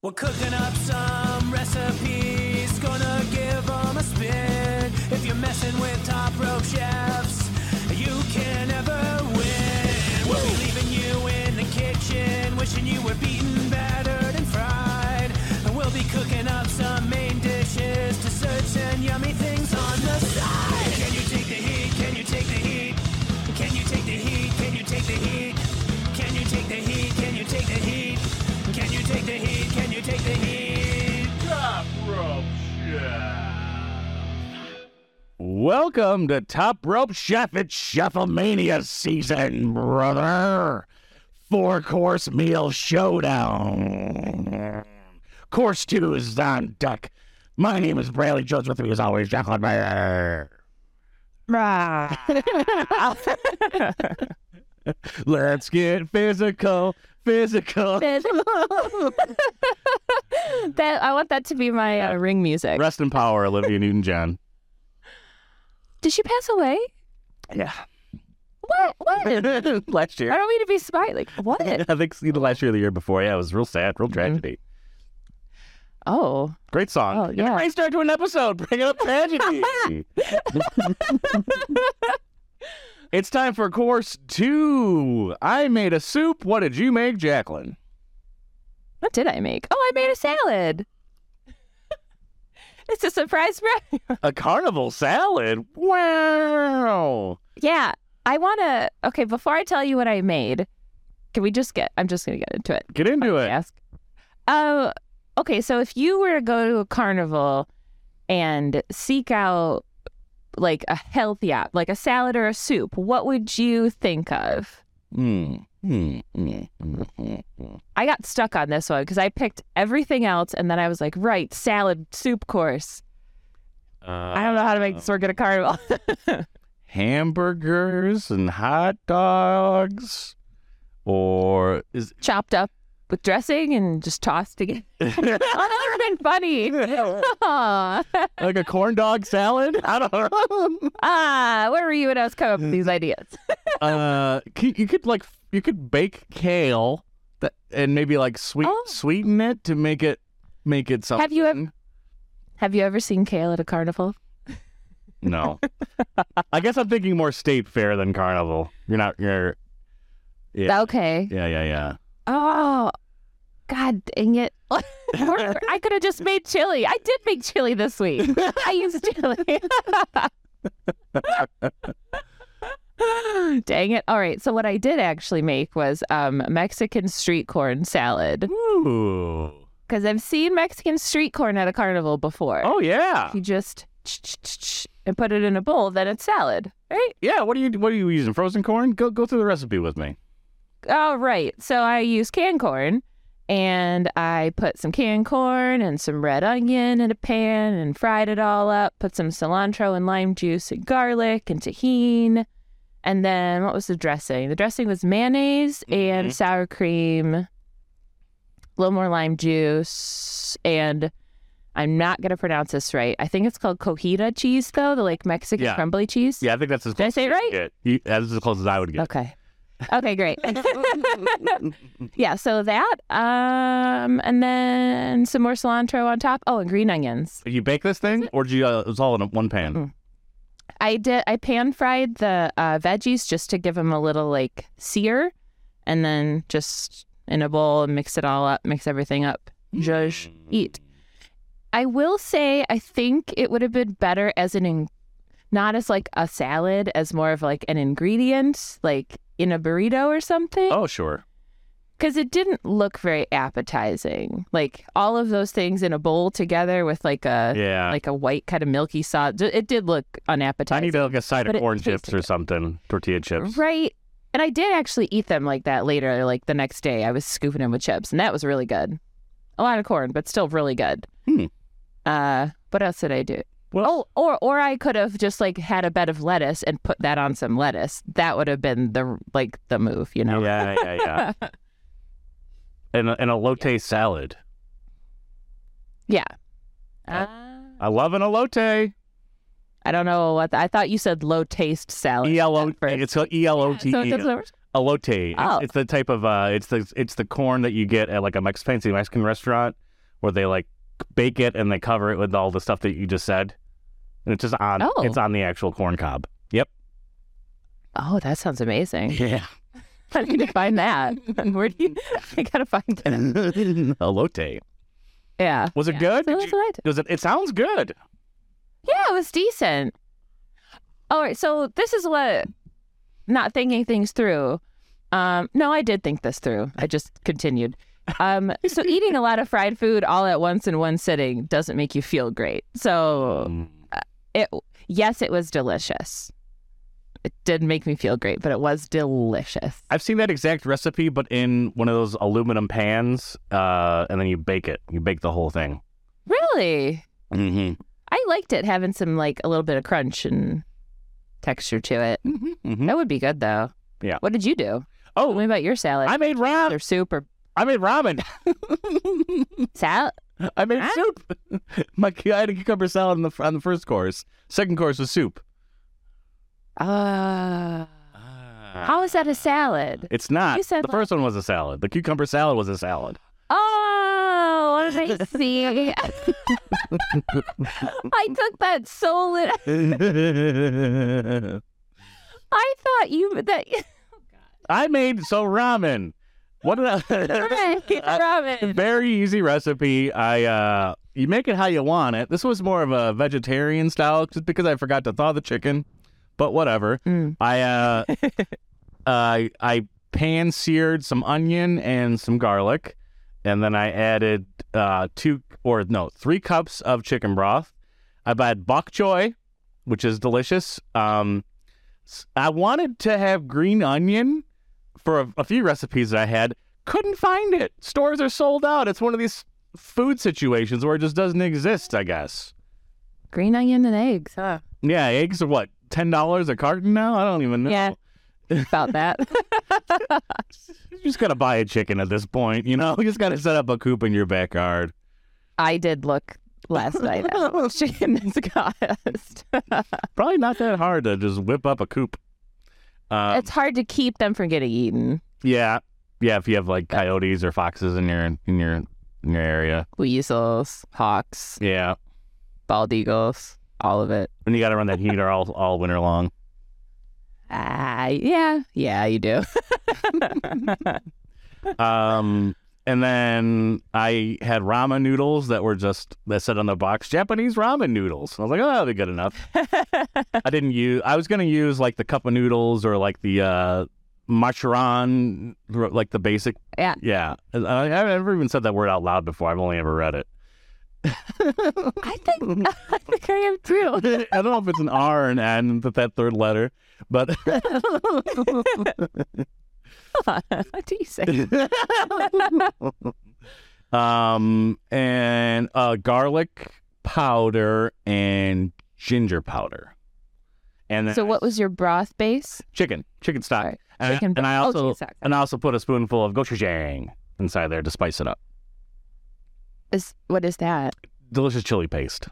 We're cooking up some recipes, gonna give them a spin. If you're messing with Top Rope Chefs, you can never win. We'll be leaving you in the kitchen, wishing you were beaten, battered, and fried. And we'll be cooking up some main dishes, desserts, and yummy things on the side. Can you take the heat? Can you take the heat? Can you take the heat? Can you take the heat? Can you take the heat? Can you take the heat? Can you take the heat? Can you take the heat? Top Rope Chef. Welcome to Top Rope Chef. It's Chefomania season, brother. 4-course meal showdown. Course 2 is on deck. My name is Bradley Jones. With me as always, Jacqueline Mayer. Let's get physical. I want that to be my ring music. Rest in power, Olivia Newton-John. Did she pass away? Yeah. What? Last year. I don't mean to be smart. Like, what? I think either last year or the year before. Yeah, it was real sad, real tragedy. Oh. Great song. Oh, yeah. Great start to an episode. Bring up tragedy. It's time for course 2. I made a soup. What did you make, Jacqueline? What did I make? Oh, I made a salad. It's a surprise for everyone. A carnival salad? Wow. Yeah. I want to... Okay, before I tell you what I made, can we just get... I'm just going to get into it. Get into it. Ask. Okay, so if you were to go to a carnival and seek out like a healthy like a salad or a soup, what would you think of? I got stuck on this one because I picked everything else and then I was like, right, salad, soup course. I don't know how to make this work at a carnival. Hamburgers and hot dogs? Or is chopped up with dressing and just tossed together. Oh, that would have been funny. Aw. like a corn dog salad? I don't know. Where were you when I was coming up with these ideas? You could bake kale and maybe like sweeten it to make it something. Have you ever seen kale at a carnival? No. I guess I'm thinking more state fair than carnival. Yeah. Okay. Yeah. Oh, God dang it. I could have just made chili. I did make chili this week. I used chili. Dang it. All right. So what I did actually make was Mexican street corn salad. Ooh. Because I've seen Mexican street corn at a carnival before. Oh, yeah. You just and put it in a bowl, then it's salad, right? Yeah. What are you using? Frozen corn? Go through the recipe with me. Oh, right. So I used canned corn, and I put some canned corn and some red onion in a pan and fried it all up, put some cilantro and lime juice and garlic and tahini. And then what was the dressing? The dressing was mayonnaise and sour cream, a little more lime juice, and I'm not going to pronounce this right. I think it's called cojita cheese, though, the like Mexican crumbly cheese. Yeah, I think that's as close Did I say it right? That's as close as I would get. Okay, great. Yeah, so that, and then some more cilantro on top. Oh, and green onions. Did you bake this thing, or did you? It was all in one pan. I pan fried the veggies just to give them a little like sear, and then just in a bowl and mix it all up, mix everything up. Just eat. I will say, I think it would have been better as not as like a salad, as more of like an ingredient, like in a burrito or something. Oh, sure. Because it didn't look very appetizing. Like all of those things in a bowl together with like a white kind of milky sauce. It did look unappetizing. I need like a side of corn chips or something, tortilla chips. Right. And I did actually eat them like that later, like the next day. I was scooping them with chips, and that was really good. A lot of corn, but still really good. What else did I do? Well, or I could have just like had a bed of lettuce and put that on some lettuce. That would have been the move, you know? Yeah. and a elote salad. Yeah. I love an elote. I don't know what I thought you said low taste salad. It's called E-L-O-T-E. So Elote. Oh. It's the type of it's the corn that you get at like a fancy Mexican restaurant. where they like bake it and they cover it with all the stuff that you just said, and it's just on. Oh. It's on the actual corn cob. Yep. Oh, that sounds amazing. Yeah. I need to find that. Where do you? I gotta find that. Elote. Yeah. Was it good? So that's what I did. Does it? It sounds good. Yeah, it was decent. All right, so this is what not thinking things through. No, I did think this through. I just continued. So eating a lot of fried food all at once in one sitting doesn't make you feel great. So it was delicious. It didn't make me feel great, but it was delicious. I've seen that exact recipe, but in one of those aluminum pans, and then you bake it. You bake the whole thing. Really? Mm-hmm. I liked it having some like a little bit of crunch and texture to it. Mm-hmm. That would be good though. Yeah. What did you do? Oh, Tell me about your salad. I made ramen. Or soup or I made ramen. salad. I made Huh? soup. I had a cucumber salad on the first course. Second course was soup. How is that a salad? It's not. You said The first one was a salad. The cucumber salad was a salad. Oh, I see. I took that so I thought I made ramen. What did I? ramen. Very easy recipe. You make it how you want it. This was more of a vegetarian style, just because I forgot to thaw the chicken. But whatever. I pan seared some onion and some garlic, and then I added 3 cups of chicken broth. I've had bok choy, which is delicious. I wanted to have green onion for a few recipes that I had. Couldn't find it. Stores are sold out. It's one of these food situations where it just doesn't exist, I guess. Green onion and eggs, huh? Yeah, eggs are what, $10 a carton now? I don't even know. Yeah. About that. You just gotta buy a chicken at this point, you know? You just gotta set up a coop in your backyard. I did look last night at how much chicken is cost. Probably not that hard to just whip up a coop. It's hard to keep them from getting eaten. Yeah, if you have like coyotes or foxes in your area. Weasels, hawks, Yeah, bald eagles, all of it. and you gotta run that heater all winter long. Yeah, you do. And then I had ramen noodles that said on the box, Japanese ramen noodles. I was like, oh, that'll be good enough. I was going to use like the cup of noodles or like the macharan, like the basic. Yeah. Yeah. I've never even said that word out loud before. I've only ever read it. I think I am too. I don't know if it's an R or an N, that third letter, but What do you say? And garlic powder and ginger powder. And then So what was your broth base? chicken stock. All right. And, Chicken and I broth. also Chicken stock. and I also put a spoonful of gochujang inside there to spice it up. What is that? Delicious chili paste.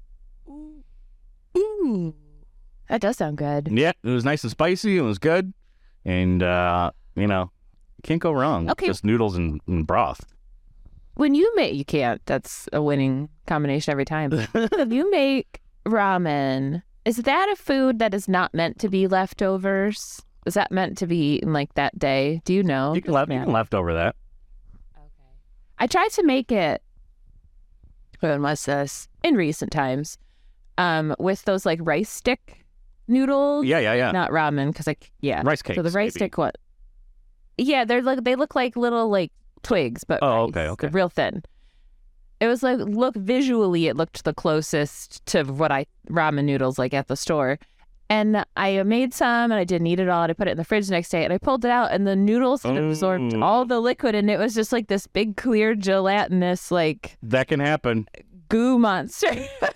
Ooh. That does sound good. Yeah, it was nice and spicy. It was good, and can't go wrong. Okay. Just noodles and broth. When you can't. That's a winning combination every time. When you make ramen, is that a food that is not meant to be leftovers? Is that meant to be eaten like that day? Do you know? You can left over that. Okay. I tried to make it. When was this? In recent times, with those like rice stick noodles. Yeah. Not ramen, because Rice cakes. So the rice maybe. stick what? Yeah, they look like little like twigs, but Oh, rice. okay. They're real thin. It was like visually, it looked the closest to what ramen noodles like at the store. And I made some, and I didn't eat it all. And I put it in the fridge the next day, and I pulled it out, and the noodles had absorbed all the liquid, and it was just like this big, clear, gelatinous, like That can happen. goo monster.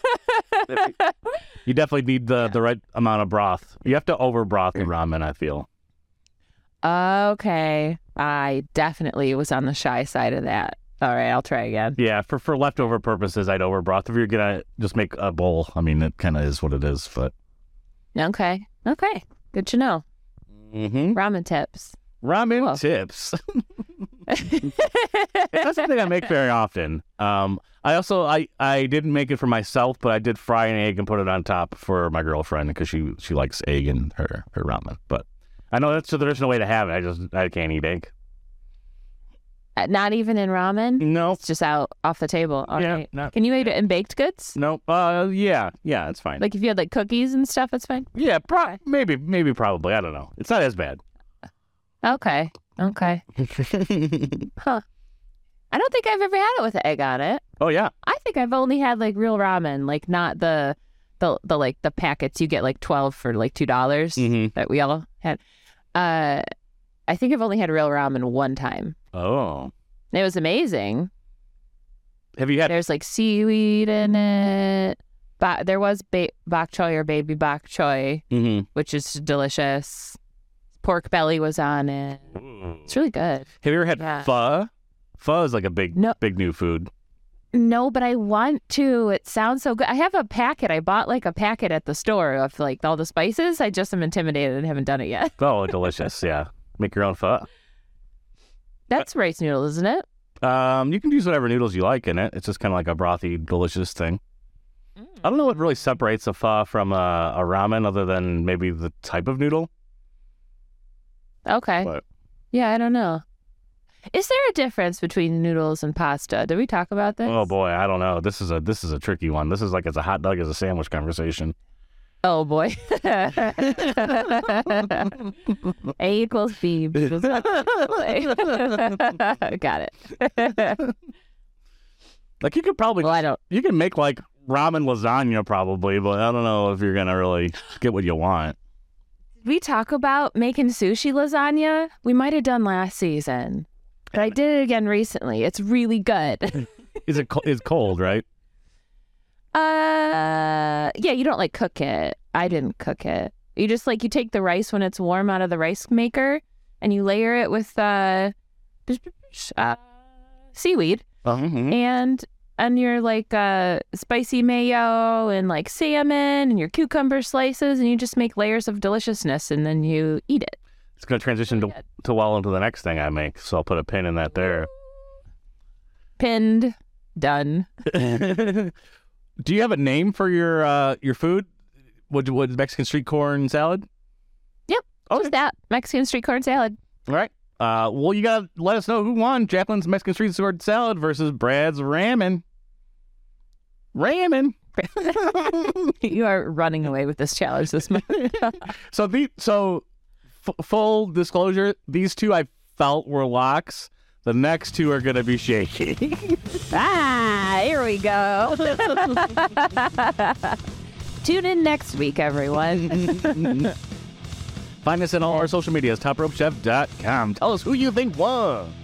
You definitely need the right amount of broth. You have to over broth the ramen, I feel. Okay, I definitely was on the shy side of that. All right, I'll try again. Yeah, for leftover purposes, I'd over broth. If you're gonna just make a bowl, I mean, it kind of is what it is. But Okay, good to know. mm-hmm. Ramen tips. Ramen Cool. tips. It's not something I make very often. I didn't make it for myself, but I did fry an egg and put it on top for my girlfriend because she likes egg in her ramen. But I know that's a traditional way to have it. I can't eat egg. Not even in ramen? No. It's just out off the table. All Yeah, right. not- Can you eat it in baked goods? No. Yeah, it's fine. Like if you had like cookies and stuff, it's fine? Yeah, maybe, probably. I don't know. It's not as bad. Okay. Huh. I don't think I've ever had it with an egg on it. Oh yeah. I think I've only had like real ramen, like not the like the packets you get like 12 for like $2 Mhm. that we all had. I think I've only had real ramen one time. Oh. It was amazing. Have you had? There's like seaweed in it. There was bok choy or baby bok choy, Mm-hmm. which is delicious. Pork belly was on it. It's really good. Have you ever had Yeah. pho? Pho is like a big new food. No, but I want to. It sounds so good. I have a packet. I bought like a packet at the store of like all the spices. I just am intimidated and haven't done it yet. Oh, delicious. Yeah. Make your own pho. That's rice noodles, isn't it? You can use whatever noodles you like in it. It's just kind of like a brothy, delicious thing. I don't know what really separates a pho from a ramen other than maybe the type of noodle. Okay. But Yeah, I don't know. Is there a difference between noodles and pasta? Did we talk about this? oh boy, I don't know. This is a tricky one. This is like it's a hot dog as a sandwich conversation. Oh boy. A equals B. Got it. Like you could probably Well, I don't. you can make like ramen lasagna probably, but I don't know if you're gonna really get what you want. We talk about making sushi lasagna. We might have done last season, but I did it again recently. It's really good. It's cold, right? Yeah, you don't like cook it. I didn't cook it. You just like you take the rice when it's warm out of the rice maker and you layer it with seaweed and your like spicy mayo and like salmon and your cucumber slices, and you just make layers of deliciousness and then you eat it. It's gonna transition to well into the next thing I make, so I'll put a pin in that there. Pinned. Done. Do you have a name for your food? What Mexican street corn salad? Yep. Just that. Mexican street corn salad. All right. Well, you gotta let us know who won Jacqueline's Mexican street corn salad versus Brad's ramen. Ramen. You are running away with this challenge this month. Full disclosure, these two I felt were locks. The next two are gonna be shaky. Here we go. Tune in next week, everyone. Find us on all our social medias, topropechef.com. Tell us who you think won.